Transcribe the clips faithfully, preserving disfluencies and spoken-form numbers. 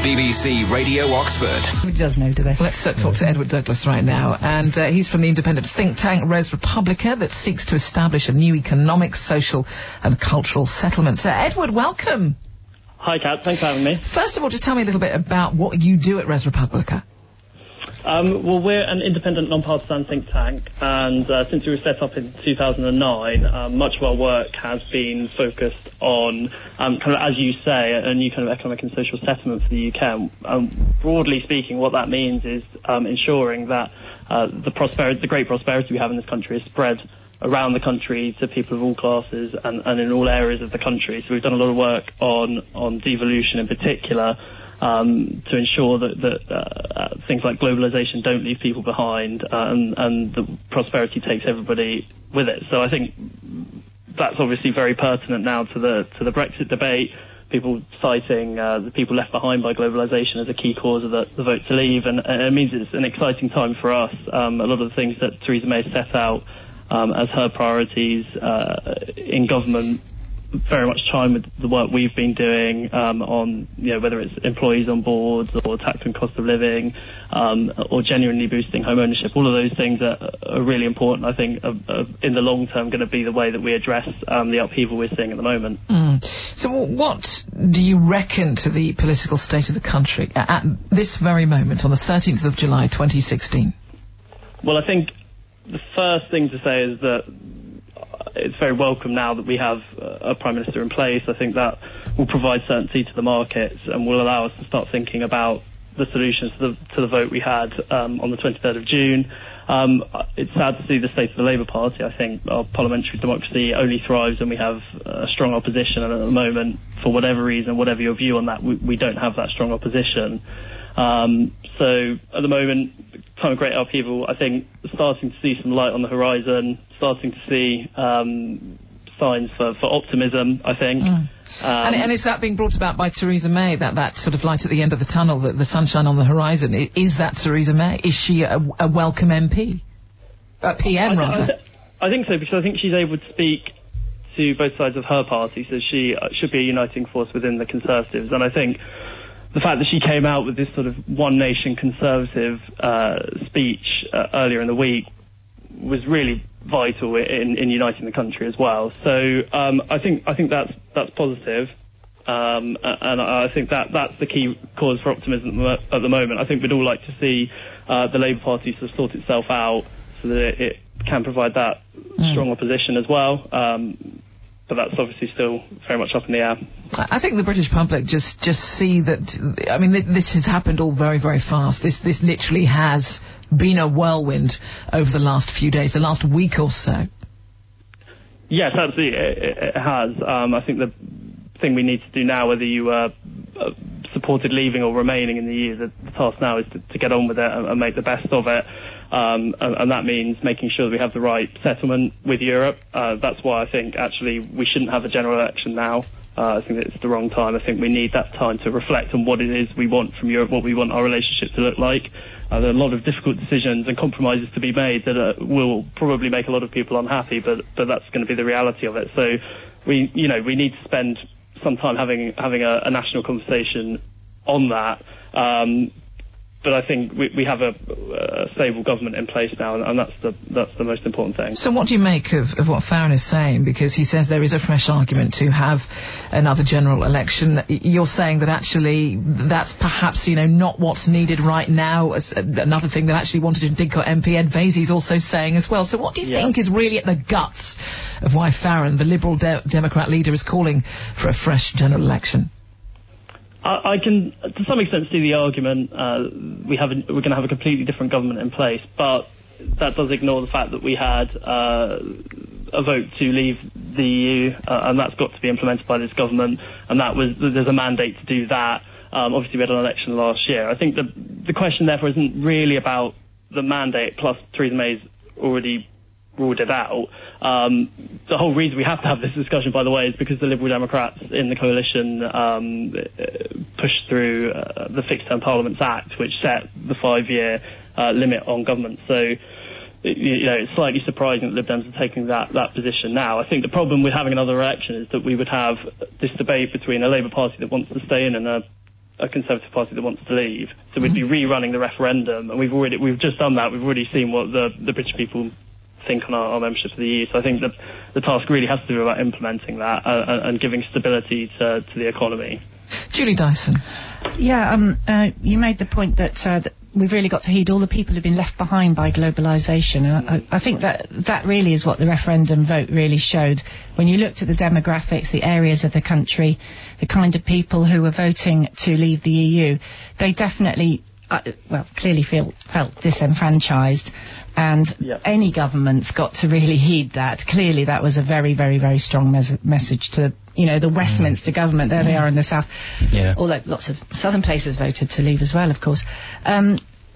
B B C Radio Oxford. Who does know, do they? Let's uh, talk to Edward Douglas right now. And uh, he's from the independent think tank Res Republica that seeks to establish a new economic, social and cultural settlement. Uh, Edward, welcome. Hi, Kat. Thanks for having me. First of all, just tell me a little bit about what you do at Res Republica. Um, well, we're an independent, non-partisan think tank, and uh, since we were set up in two thousand nine, um, much of our work has been focused on, um, kind of, as you say, a new kind of economic and social settlement for the U K. Um, broadly speaking, what that means is um, ensuring that uh, the prosperity, the great prosperity we have in this country is spread around the country to people of all classes and, and in all areas of the country. So we've done a lot of work on, on devolution in particular, Um, to ensure that, that uh, uh, things like globalisation don't leave people behind, uh, and, and the prosperity takes everybody with it. So I think that's obviously very pertinent now to the to the Brexit debate. People citing uh, the people left behind by globalisation as a key cause of the, the vote to leave, and, and it means it's an exciting time for us. Um, a lot of the things that Theresa May set out um, as her priorities uh, in government very much chime with the work we've been doing um, on, you know, whether it's employees on boards or tax and cost of living, um, or genuinely boosting home ownership. All of those things are, are really important. I think are, are in the long term going to be the way that we address um, the upheaval we're seeing at the moment. Mm. So what do you reckon to the political state of the country at this very moment, on the thirteenth of July twenty sixteen? Well, I think the first thing to say is that it's very welcome now that we have a Prime Minister in place. I think that will provide certainty to the markets and will allow us to start thinking about the solutions to the, to the vote we had um, on the twenty-third of June. Um, it's sad to see the state of the Labour Party. I think our parliamentary democracy only thrives when we have a strong opposition, and at the moment, for whatever reason, whatever your view on that, we, we don't have that strong opposition. Um, so at the moment, time of great upheaval, I think starting to see some light on the horizon, starting to see um, signs for, for optimism, I think. Mm. Um, and, and is that being brought about by Theresa May, that, that sort of light at the end of the tunnel, the, the sunshine on the horizon? Is that Theresa May? Is she a, a welcome M P? A P M, I, rather? I, th- I think so, because I think she's able to speak to both sides of her party, so she uh, should be a uniting force within the Conservatives. And I think the fact that she came out with this sort of one nation conservative uh, speech uh, earlier in the week was really vital in, in uniting the country as well. So um, I think I think that's that's positive, um, and I think that that's the key cause for optimism at the moment. I think we'd all like to see uh, the Labour Party sort of sort itself out so that it, it can provide that mm. strong opposition as well. Um, But that's obviously still very much up in the air. I think the British public just, just see that, I mean, th- this has happened all very, very fast. This, this literally has been a whirlwind over the last few days, the last week or so. Yes, absolutely, it, it has. Um, I think the thing we need to do now, whether you uh, uh, supported leaving or remaining in the E U, the, the task now is to, to get on with it and, and make the best of it. Um, and, and that means making sure that we have the right settlement with Europe. Uh, that's why I think actually we shouldn't have a general election now. Uh, I think that it's the wrong time. I think we need that time to reflect on what it is we want from Europe, what we want our relationship to look like. Uh, there are a lot of difficult decisions and compromises to be made that uh, will probably make a lot of people unhappy, but but that's going to be the reality of it. So we, you know, we need to spend some time having having a, a national conversation on that. Um, But I think we, we have a, a stable government in place now, and, and that's the that's the most important thing. So what do you make of, of what Farron is saying? Because he says there is a fresh argument to have another general election. You're saying that actually that's perhaps, you know, not what's needed right now. As another thing that actually wanted to Didcot M P Ed Vaizey's also saying as well. So what do you yeah. think is really at the guts of why Farron, the Liberal de- Democrat leader, is calling for a fresh general election? I can, to some extent, see the argument. Uh, we have a, we're going to have a completely different government in place, but that does ignore the fact that we had uh, a vote to leave the E U, uh, and that's got to be implemented by this government. And that was there's a mandate to do that. Um, obviously, we had an election last year. I think the the question, therefore, isn't really about the mandate. Plus, Theresa May's already ruled it out. Um, the whole reason we have to have this discussion, by the way, is because the Liberal Democrats in the coalition um, pushed through uh, the Fixed Term Parliaments Act, which set the five-year uh, limit on government. So, you know, it's slightly surprising that Lib Dems are taking that, that position now. I think the problem with having another election is that we would have this debate between a Labour Party that wants to stay in and a a Conservative Party that wants to leave. So we'd be rerunning the referendum, and we've already we've just done that. We've already seen what the the British people think on our, our membership of the E U. So I think that the task really has to do about implementing that uh, and giving stability to to the economy. Julie Dyson. Yeah, um, uh, you made the point that, uh, that we've really got to heed all the people who've been left behind by globalisation. And I, I think that that really is what the referendum vote really showed. When you looked at the demographics, the areas of the country, the kind of people who were voting to leave the E U, they definitely, uh, well, clearly feel, felt disenfranchised. And yep. any government's got to really heed that. Clearly that was a very, very, very strong mes- message to, you know, the Westminster mm. government. There they are in the south. Yeah. Although lots of southern places voted to leave as well, of course. Um,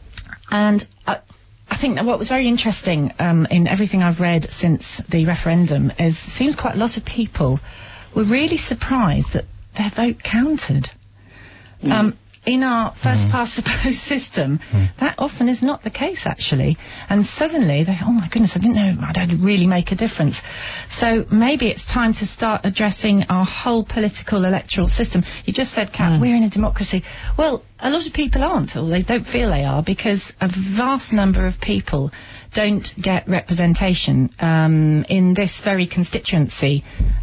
and I, I think that what was very interesting um, in everything I've read since the referendum is it seems quite a lot of people were really surprised that their vote counted. Mm. Um, In our first mm. past the post system, mm. that often is not the case, actually. And suddenly they oh my goodness, I didn't know I'd really make a difference. So maybe it's time to start addressing our whole political electoral system. You just said, Kat, mm. we're in a democracy. Well, a lot of people aren't, or they don't feel they are, because a vast number of people don't get representation um, in this very constituency,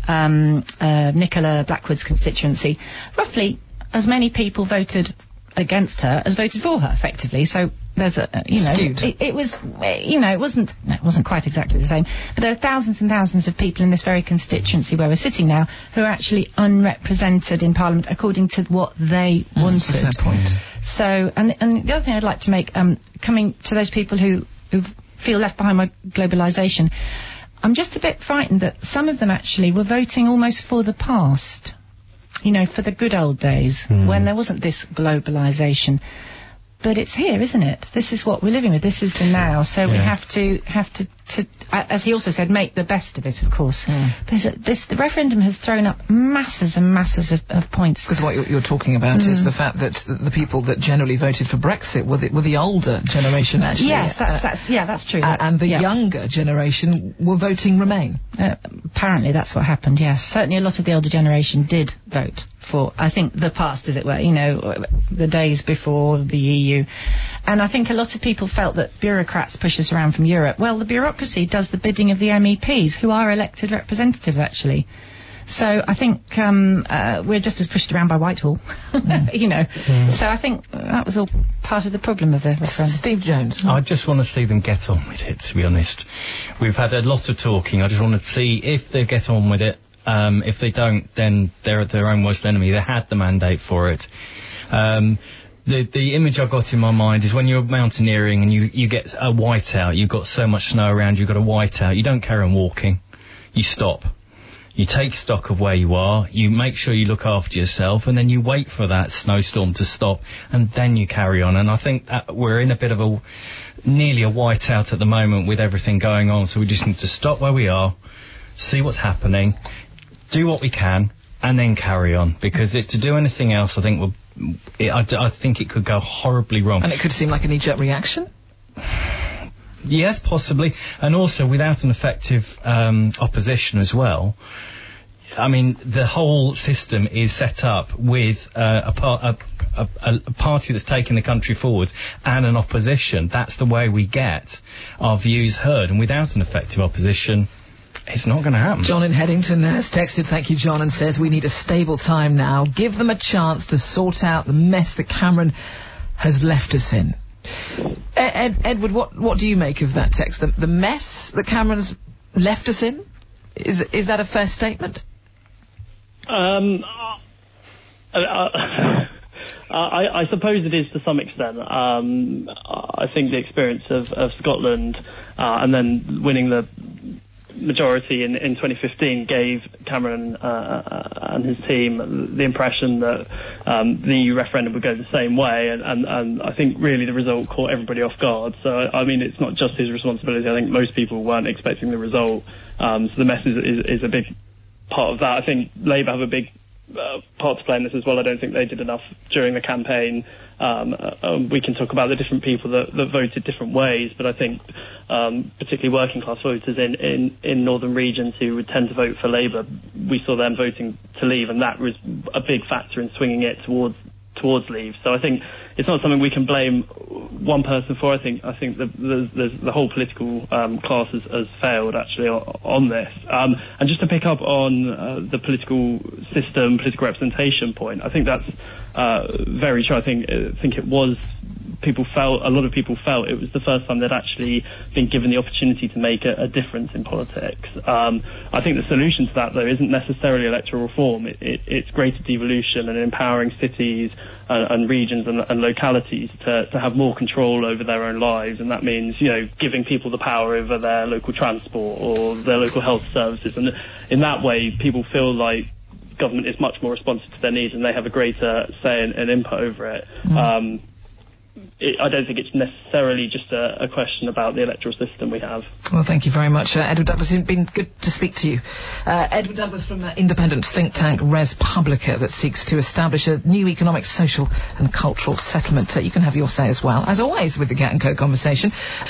um, uh, Nicola Blackwood's constituency. Roughly as many people voted against her as voted for her, effectively. So there's a, uh, you know, it, it was, you know, it wasn't, no, it wasn't quite exactly the same. But there are thousands and thousands of people in this very constituency where we're sitting now who are actually unrepresented in Parliament according to what they mm, wanted. That's a fair point. So, and, and the other thing I'd like to make, um, coming to those people who, who feel left behind by globalisation, I'm just a bit frightened that some of them actually were voting almost for the past. You know, for the good old days, mm. when there wasn't this globalisation. But it's here, isn't it? This is what we're living with. This is the now. So yeah. we have to, have to, to, uh, as he also said, make the best of it, of course. Mm. There's a, this, the referendum has thrown up masses and masses of, of points. Because what you're, you're talking about mm. is the fact that the, the people that generally voted for Brexit were the, were the older generation, actually. Yes, that's, uh, that's, yeah, that's true. Uh, and the yeah. younger generation were voting Remain. Uh, apparently that's what happened, yes. Certainly a lot of the older generation did vote for, I think, the past, as it were, you know, the days before the E U. And I think a lot of people felt that bureaucrats push us around from Europe. Well, the bureaucracy does the bidding of the M E Ps, who are elected representatives, actually. So I think um, uh, we're just as pushed around by Whitehall, mm. you know. Mm. So I think that was all part of the problem of the referendum. Steve Jones. I just want to see them get on with it, to be honest. We've had a lot of talking. I just want to see if they get on with it. Um, if they don't, then they're their own worst enemy. They had the mandate for it. Um, the the image I've got in my mind is when you're mountaineering and you, you get a whiteout, you've got so much snow around, you've got a whiteout, you don't carry on walking. You stop. You take stock of where you are, you make sure you look after yourself, and then you wait for that snowstorm to stop, and then you carry on. And I think that we're in a bit of a, nearly a whiteout at the moment with everything going on, so we just need to stop where we are, see what's happening, do what we can, and then carry on. Because if to do anything else, I think we'll, it, I, I think it could go horribly wrong. And it could seem like a knee-jerk reaction? Yes, possibly. And also, without an effective um, opposition as well, I mean, the whole system is set up with uh, a, par- a, a, a party that's taking the country forward and an opposition. That's the way we get our views heard. And without an effective opposition, it's not going to happen. John in Headington has texted, thank you, John, and says we need a stable time now. Give them a chance to sort out the mess that Cameron has left us in. Ed, Ed, Edward, what, what do you make of that text? The, the mess that Cameron's left us in? Is is that a fair statement? Um, uh, uh, I, I suppose it is to some extent. Um, I think the experience of, of Scotland uh, and then winning the majority in, in twenty fifteen gave Cameron uh, and his team the impression that um, the E U referendum would go the same way, and, and, and I think really the result caught everybody off guard. So, I mean, it's not just his responsibility. I think most people weren't expecting the result. Um, so the mess is, is, is a big part of that. I think Labour have a big uh, part to play in this as well. I don't think they did enough during the campaign. Um, uh, we can talk about the different people that, that voted different ways, but I think um, particularly working class voters in, in, in northern regions who would tend to vote for Labour, we saw them voting to leave, and that was a big factor in swinging it towards towards leave. So I think it's not something we can blame one person for. I think I think the the, the, the whole political um, class has, has failed actually on, on this. Um, and just to pick up on uh, the political system, political representation point, I think that's uh, very true. I think I think it was. People felt, a lot of people felt it was the first time they'd actually been given the opportunity to make a, a difference in politics. Um, I think the solution to that, though, isn't necessarily electoral reform. It, it, it's greater devolution and empowering cities and, and regions and, and localities to, to have more control over their own lives. And that means, you know, giving people the power over their local transport or their local health services. And in that way, people feel like government is much more responsive to their needs and they have a greater say and, and input over it. Mm. Um, It, I don't think it's necessarily just a, a question about the electoral system we have. Well, thank you very much, uh, Edward Douglas. It's been good to speak to you. Uh, Edward Douglas from the independent think tank Res Publica that seeks to establish a new economic, social and cultural settlement. Uh, you can have your say as well, as always, with the Cat and Co conversation.